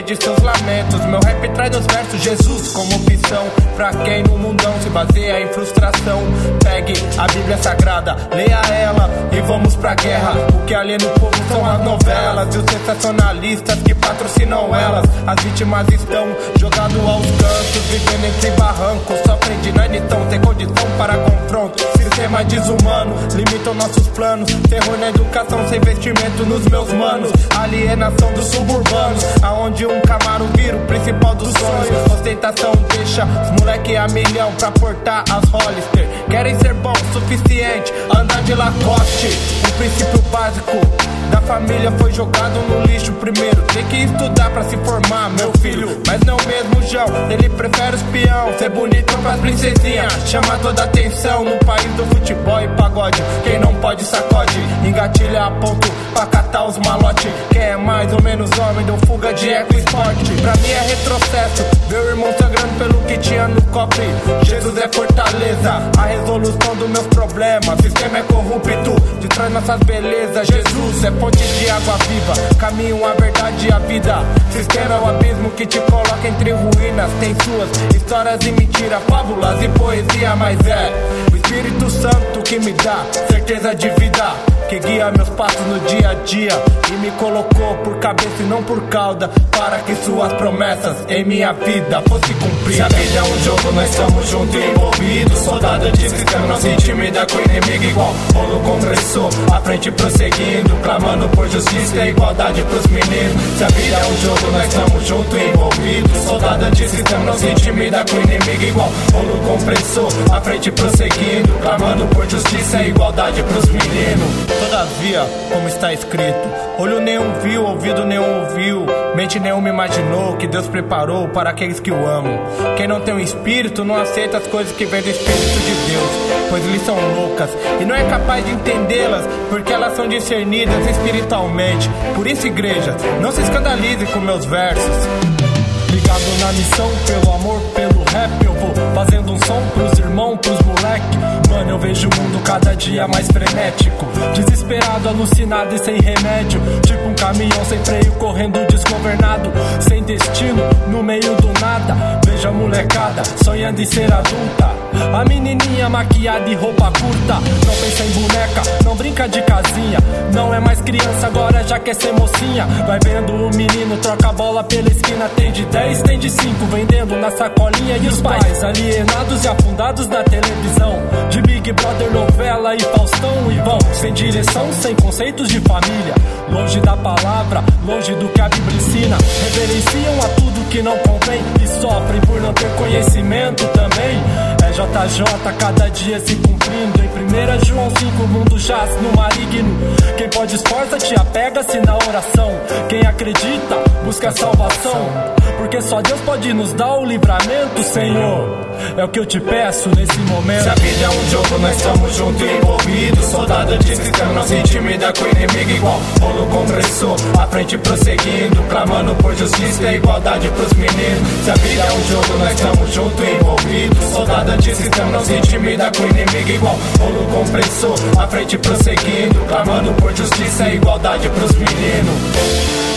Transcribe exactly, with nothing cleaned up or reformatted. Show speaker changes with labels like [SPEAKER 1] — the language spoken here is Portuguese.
[SPEAKER 1] de seus lamentos. Meu rap traz nos versos Jesus como opção pra quem no mundão se baseia em frustração. Pegue a Bíblia Sagrada, leia ela e vamos pra guerra. O que aliena o povo são as novelas e os sensacionalistas que patrocinam elas. As vítimas estão jogadas aos cantos, vivendo entre barrancos, sofrem de inanição, sem condição para confronto. Sistema desumano, limitam nossos planos. Terror na educação, sem investimento nos meus manos. Alienação dos suburbanos, aonde um Camaro vira o principal dos sonhos. Ostentação deixa os moleque a milhão pra portar as Hollister. Querem ser bom o suficiente, andar de Lacoste. Um princípio básico da família foi jogado no lixo primeiro. Tem que estudar pra se formar, meu filho, mas não mesmo o João. Ele prefere os peão, ser bonito pras princesinhas. Chama toda a atenção no país do futebol e pagode. Quem não pode sacode, engatilha a ponto pra catar os malote. Quem é mais ou menos homem, deu fuga de eco esporte. Pra mim é retrocesso, ver o irmão sangrando pelo que tinha no cofre. Jesus é fortaleza, a resolução dos meus problemas. Sistema é corrupto, de trás nossas belezas. Jesus é fonte de água viva, caminho, a verdade e a vida. Sistema é o abismo que te coloca entre ruínas. Tem suas histórias e mentira, fábulas e poesia, mas é o Espírito Santo que me dá certeza de vida, que guia meus passos no dia a dia e me colocou por cabeça e não por cauda, para que suas promessas em minha vida fossem cumpridas. Se a vida é um jogo, nós estamos juntos e envolvidos. Soldado de sistema não se intimida com o inimigo igual rolo compressor, à frente prosseguindo, clamando por justiça e igualdade pros meninos. Se a vida é um jogo, nós estamos juntos e envolvidos. Soldado de sistema não se intimida com o inimigo igual rolo compressor, à frente prosseguindo, clamando por justiça e igualdade pros meninos. Todavia, como está escrito, olho nenhum viu, ouvido nenhum ouviu, mente nenhuma imaginou que Deus preparou para aqueles que o amam. Quem não tem um espírito não aceita as coisas que vêm do Espírito de Deus, pois eles são loucas e não é capaz de entendê-las, porque elas são discernidas espiritualmente. Por isso, igreja, não se escandalize com meus versos. Ligado na missão, pelo amor, pelo rap, eu vou fazendo um som pros irmãos, pros moleque. Mano, eu vejo o mundo cada dia mais frenético, desesperado, alucinado e sem remédio. Tipo um caminhão sem freio, correndo desgovernado, sem destino, no meio do nada. Vejo a molecada, sonhando em ser adulta. A menininha maquiada e roupa curta, não pensa em boneca, não brinca de casinha. Não é mais criança, agora já quer ser mocinha. Vai vendo o menino, troca a bola pela esquina. Tem de dez, tem de cinco, vendendo na sacolinha. E os pais alienados e afundados na televisão, de Big Brother, novela e Faustão. E vão sem direção, sem conceitos de família, longe da palavra, longe do que a Bíblia ensina. Reverenciam a tudo que não convém e sofrem por não ter conhecimento também. É J J cada dia se cumprindo. Em primeira João cinco, o mundo jaz no maligno. Quem pode esforça-te, apega-se na oração. Quem acredita, busca a salvação, porque só Deus pode nos dar o livramento, Senhor. É o que eu te peço nesse momento. Se a vida é um jogo, nós estamos juntos e envolvidos. Soldado de sistema não se intimida com o inimigo igual rolo compressor, à frente prosseguindo, clamando por justiça e igualdade pros meninos. Se a vida é um jogo, nós estamos juntos e envolvidos. Soldado de sistema não se intimida com o inimigo igual rolo compressor, à frente prosseguindo, clamando por justiça e igualdade pros meninos.